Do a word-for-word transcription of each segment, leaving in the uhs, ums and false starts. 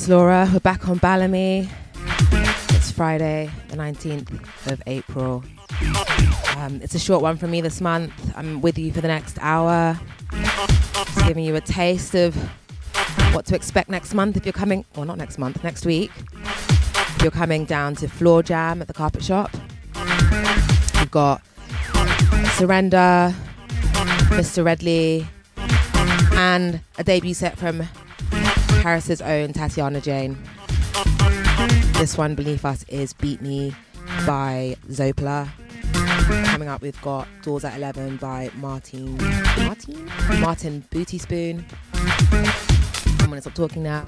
It's Laura. We're back on Bellamy. It's Friday, the nineteenth of April. Um, it's a short one from me this month. I'm with you for the next hour. Just giving you a taste of what to expect next month if you're coming, well, not next month, next week. If you're coming down to Floor Jam at the Carpet Shop. We've got Surrender, Mister Redley, and a debut set from Paris's own Tatiana Jane. This one beneath us is Beat Me by Zopla. Coming up, we've got Doors at eleven by Martin Martin Martin Booty Spoon. I'm gonna stop talking now.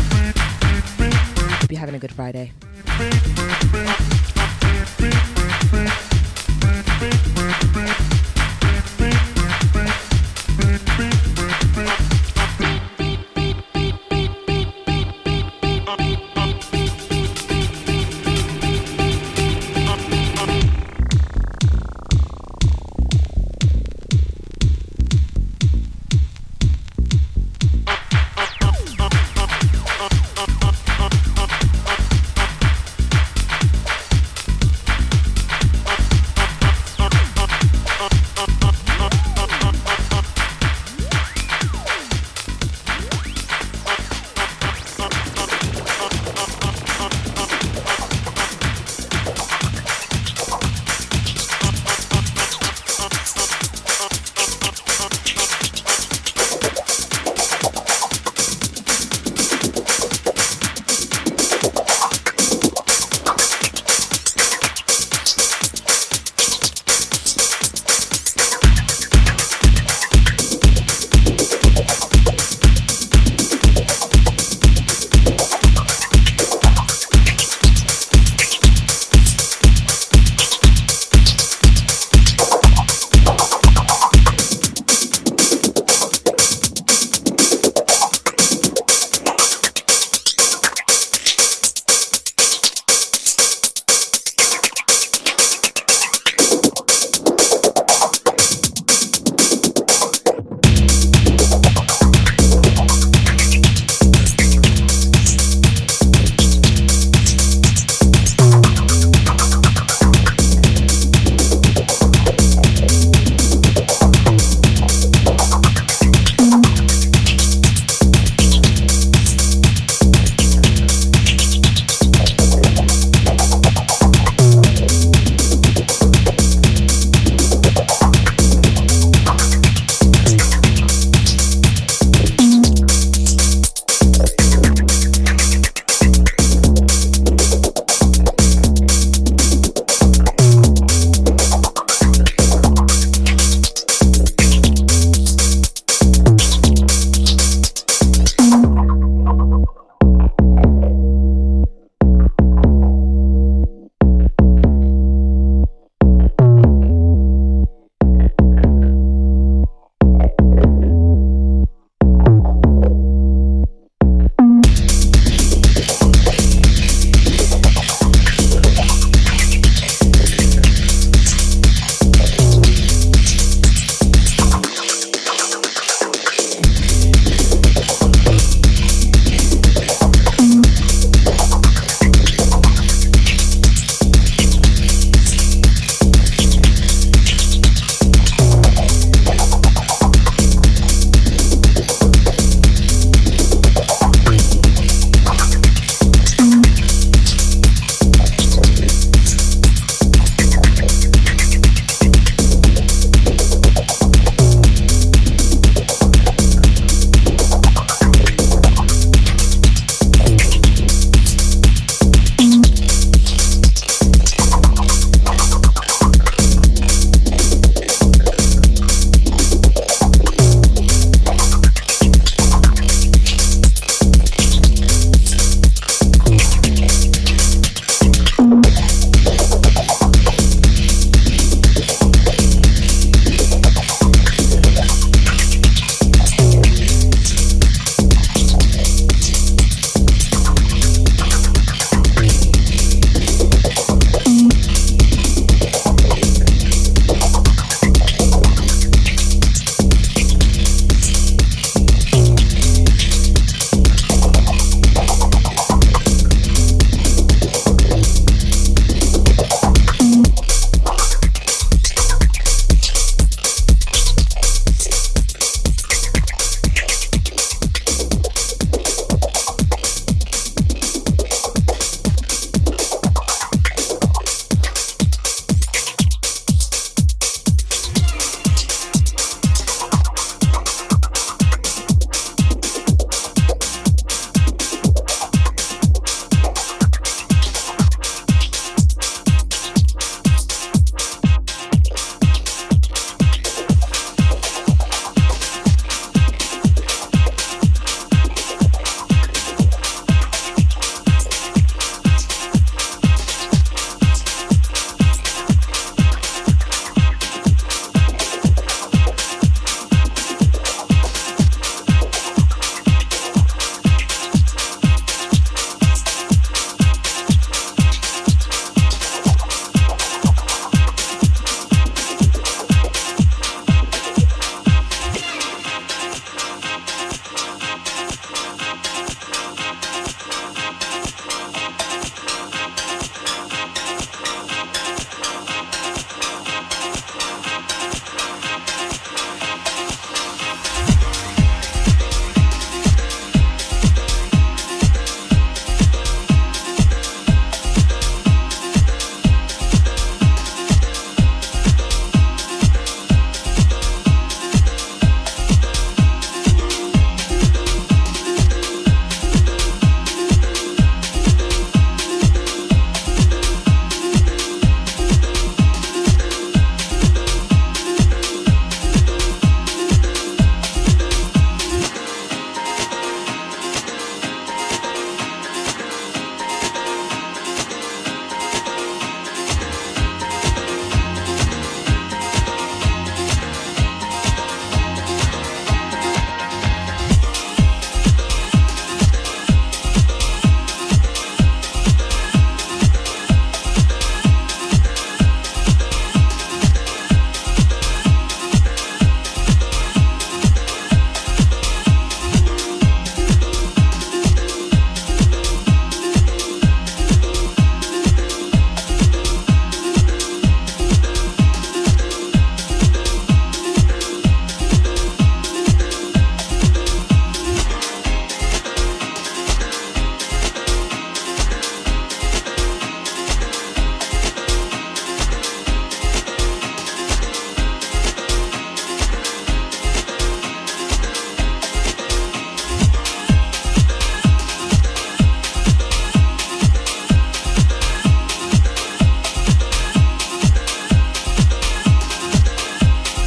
Hope you're having a good Friday.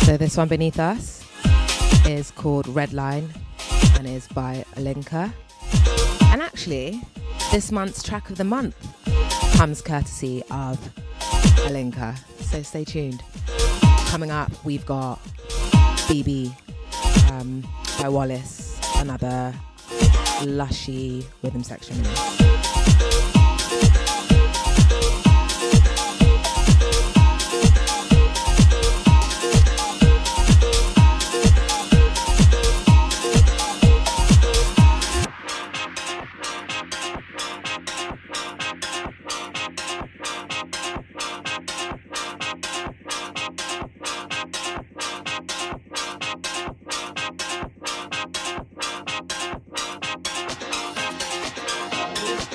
So this one beneath us is called Red Line and is by Alinka. And actually, this month's track of the month comes courtesy of Alinka. So stay tuned. Coming up, we've got B B um, by Wallace, another lushy rhythm section release. We'll be right back.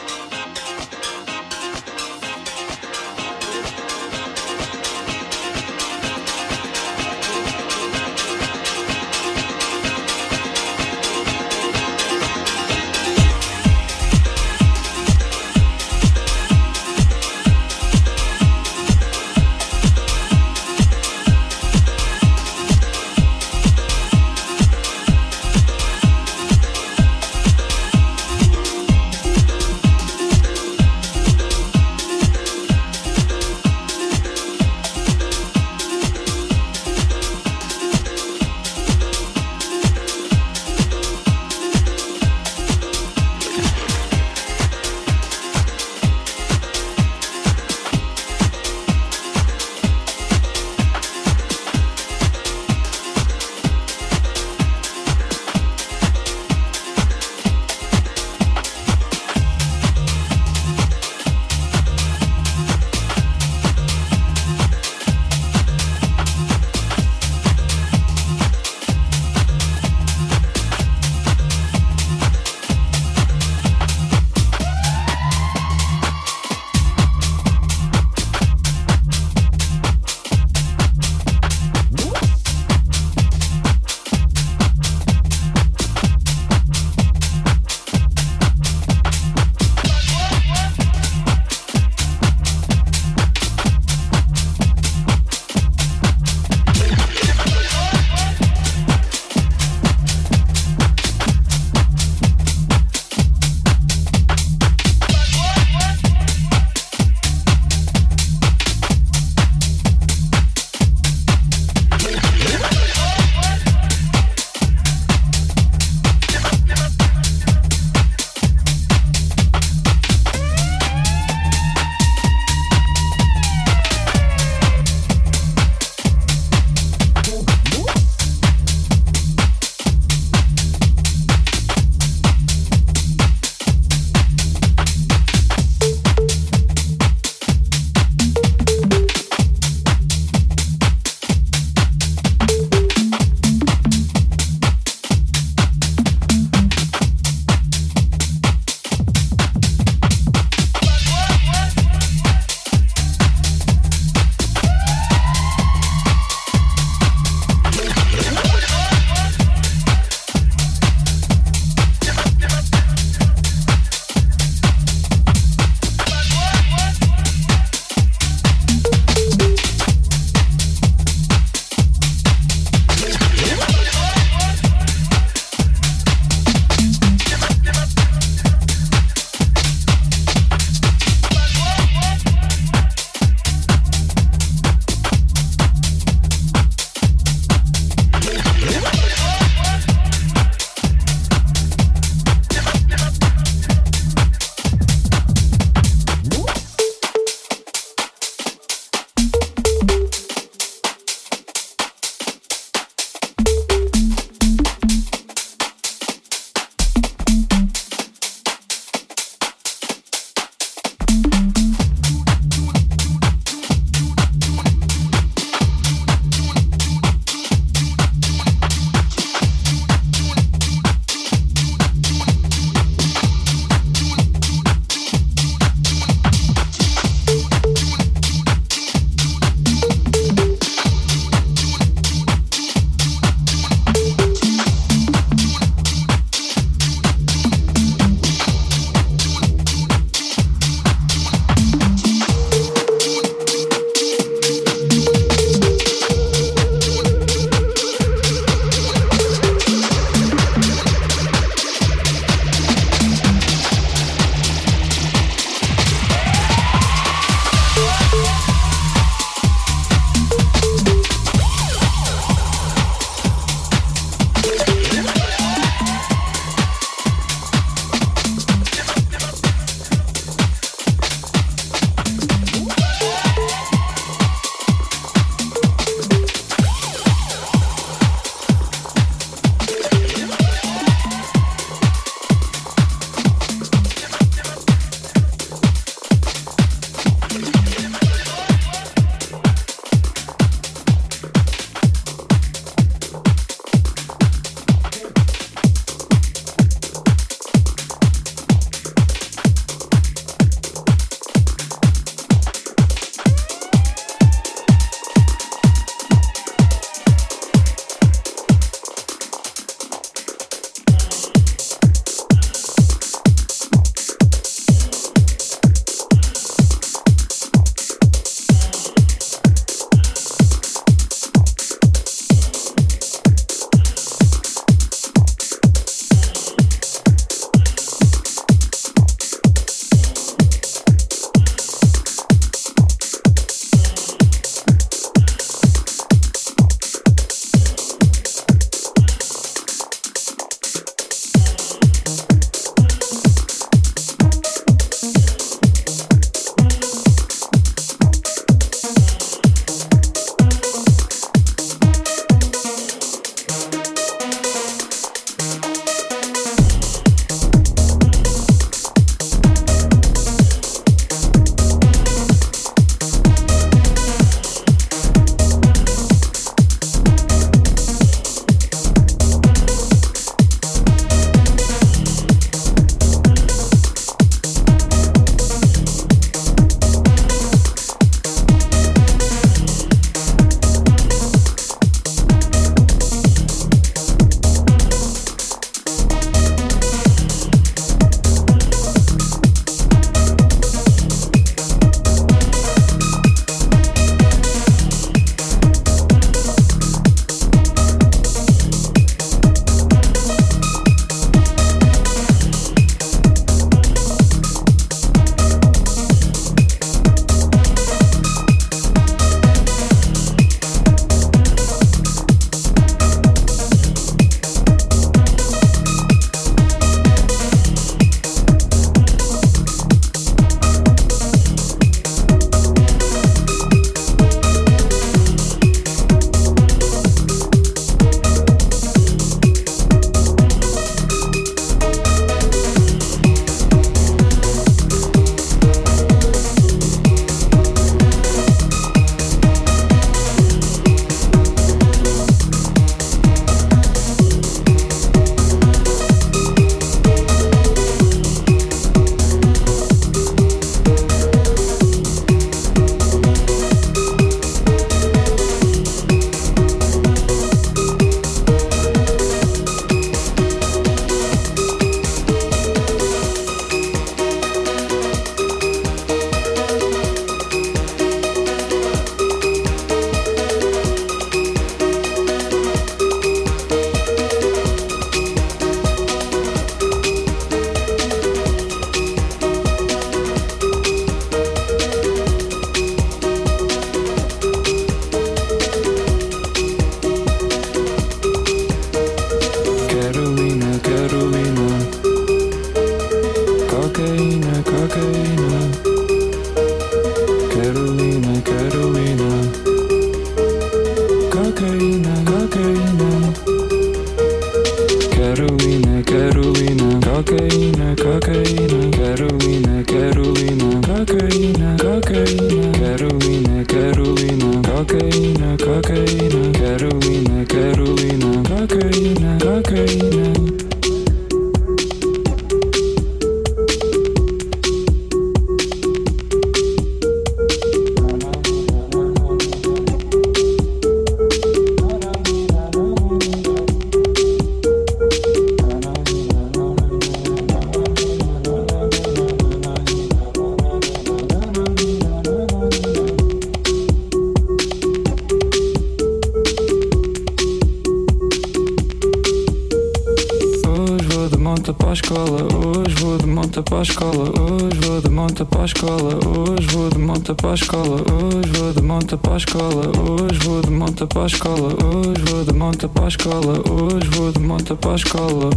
escola, hoje vou de monta para a escola, hoje vou de monta para a escola, hoje vou de monta para a escola, hoje vou de monta para a escola, hoje vou de monta para a escola, hoje vou de monta para a escola, hoje vou de monta para a escola.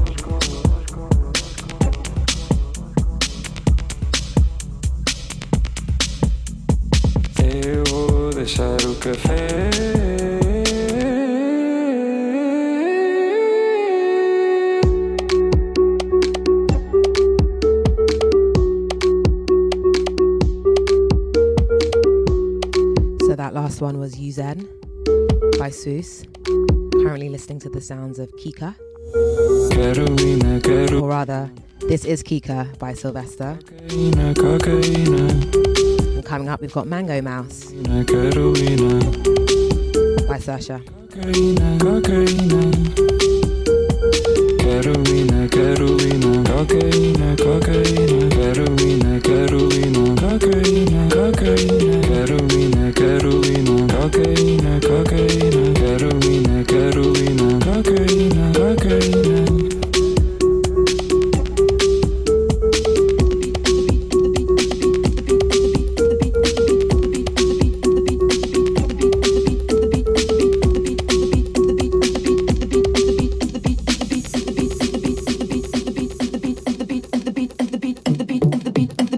Eu vou deixar o café. Last one was Yuzen by Seuss. Currently listening to the sounds of Kika. Carolina, Carolina. Or rather, this is Kika by Sylvester. Cocaina, cocaina. And coming up, we've got Mango Mouse Carolina. by Sacha. Cocaina, cocaina. Carolina, Carolina. Cocaina, cocaina. Carolina, Carolina. Cocaina, cocaina. Carolina, Carolina. Cocaina, cocaina. Carolina, Carolina. Cocaina, cocaina. The beat, the beat, the beat, the beat, the beat, the beat, the beat, the beat, the beat, the beat, the beat,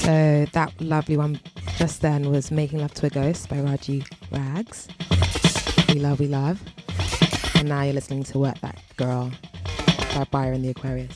So that lovely one just then was Making Love to a Ghost by Raji Rags. We love, we love. And now you're listening to Work That Girl by Byron the Aquarius.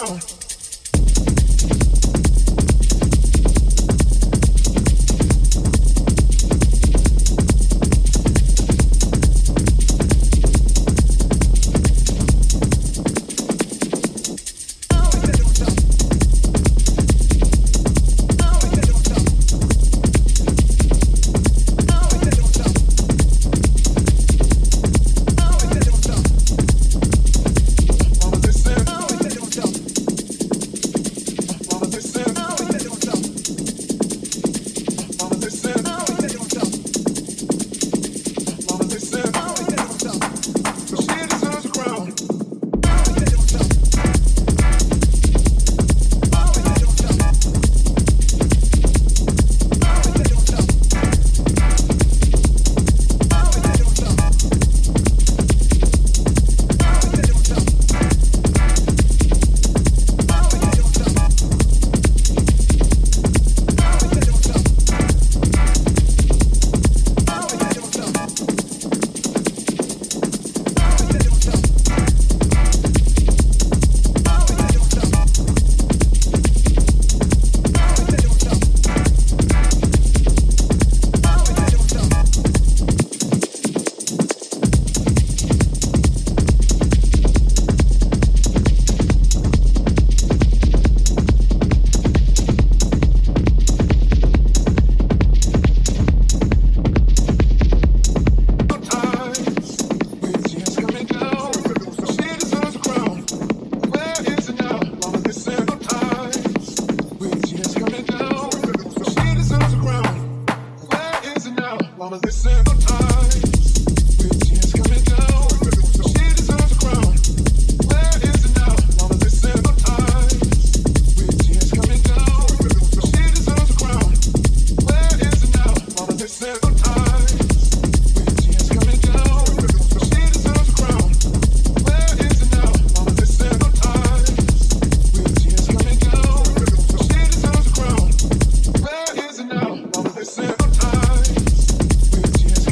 With tears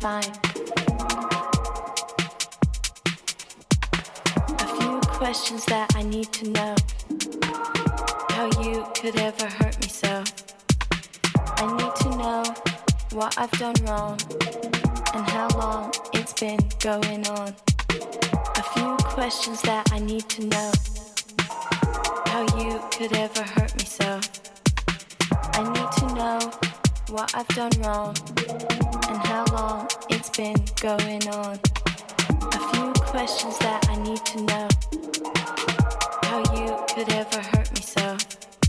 find a few questions that I need to know. How you could ever hurt me so. I need to know what I've done wrong and how long it's been going on. A few questions that I need to know. How you could ever hurt me so. I need to know what I've done wrong and how long it's been going on. A few questions that I need to know. How you could ever hurt me so.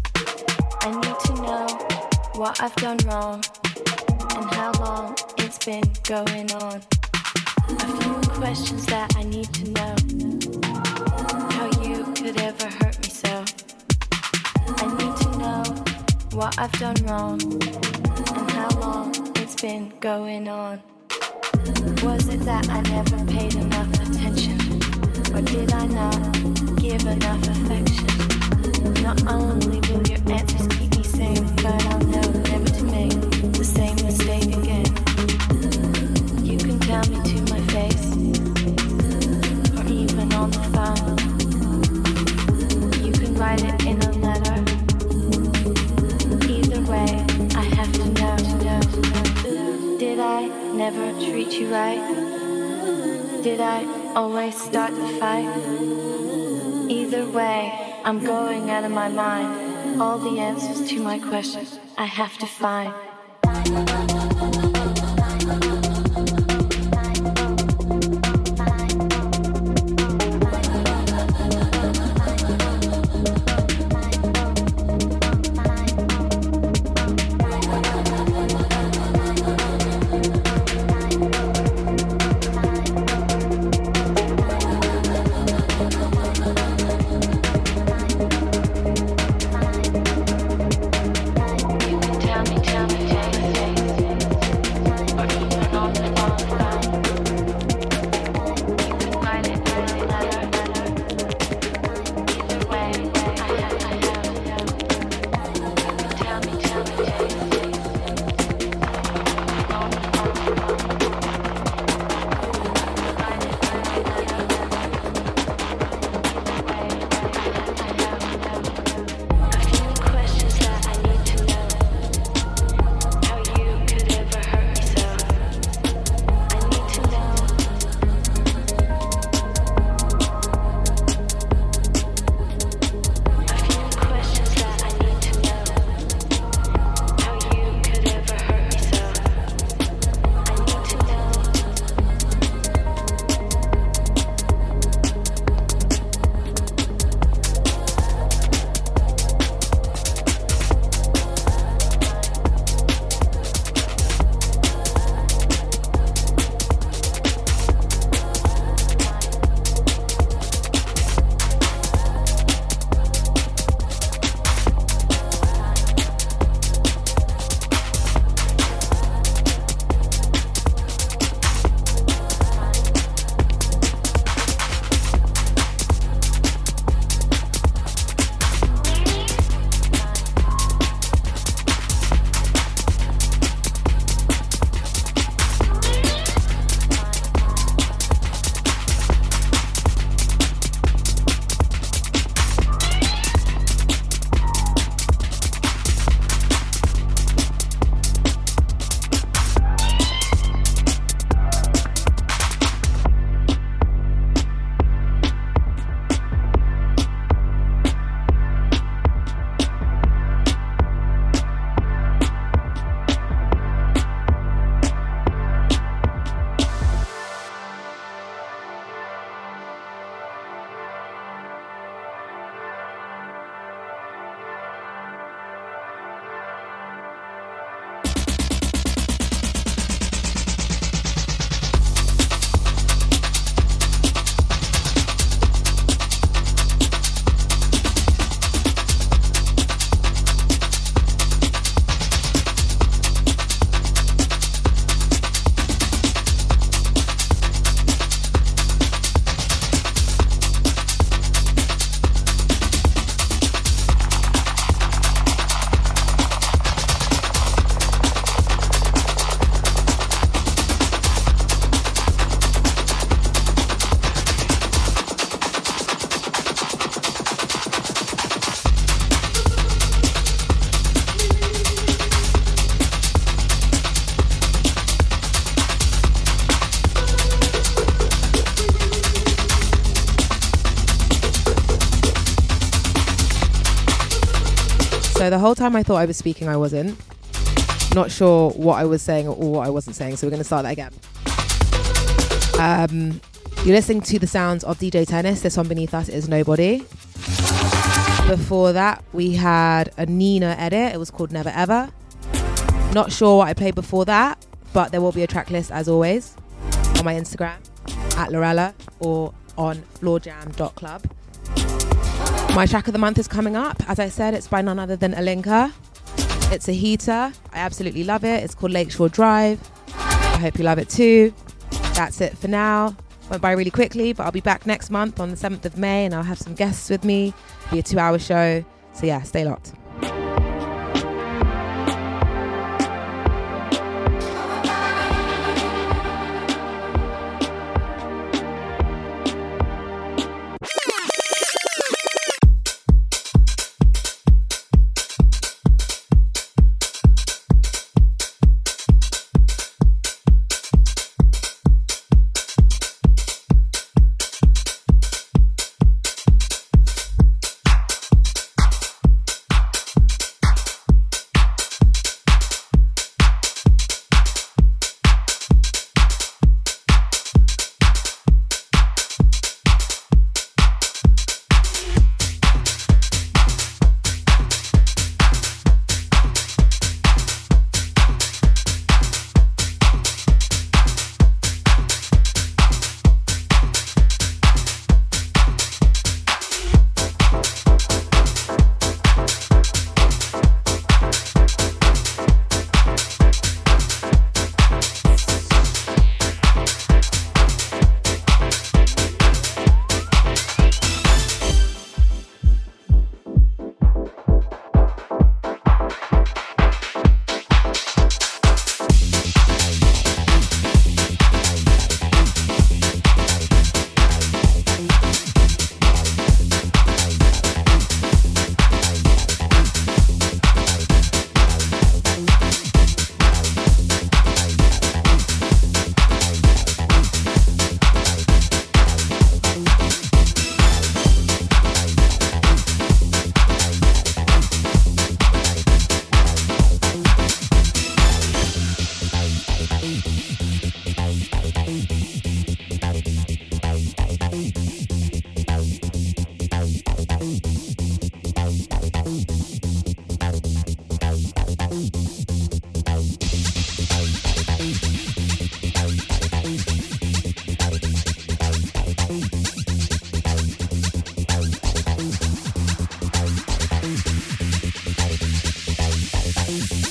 I need to know what I've done wrong and how long it's been going on. A few questions that I need to know. How you could ever hurt me so. I need to know what I've done wrong and how long it's been going on. Was it that I never paid enough attention? Or did I not give enough affection? Not only will your answers keep me sane, but I'll know never to make the same mistake again. You can tell me to my face, or even on the phone. You can write it in a letter. Either way, I have to know, to know, to know. Did I never treat you right? Did I always start the fight? Either way, I'm going out of my mind. All the answers to my questions I have to find. Tell me, tell me, tell me, tell me. So the whole time I thought I was speaking, I wasn't. Not sure what I was saying or what I wasn't saying. So we're going to start that again. Um, you're listening to the sounds of D J Tennis. This one beneath us is Nobody. Before that, we had a Nina edit. It was called Never Ever. Not sure what I played before that, but there will be a track list as always on my Instagram at Lorella or on floorjam dot club. My track of the month is coming up. As I said, it's by none other than Alinka. It's a heater. I absolutely love it. It's called Lakeshore Drive. I hope you love it too. That's it for now. Went by really quickly, but I'll be back next month on the seventh of May and I'll have some guests with me. It'll be a two hour show. So yeah, stay locked. Bye.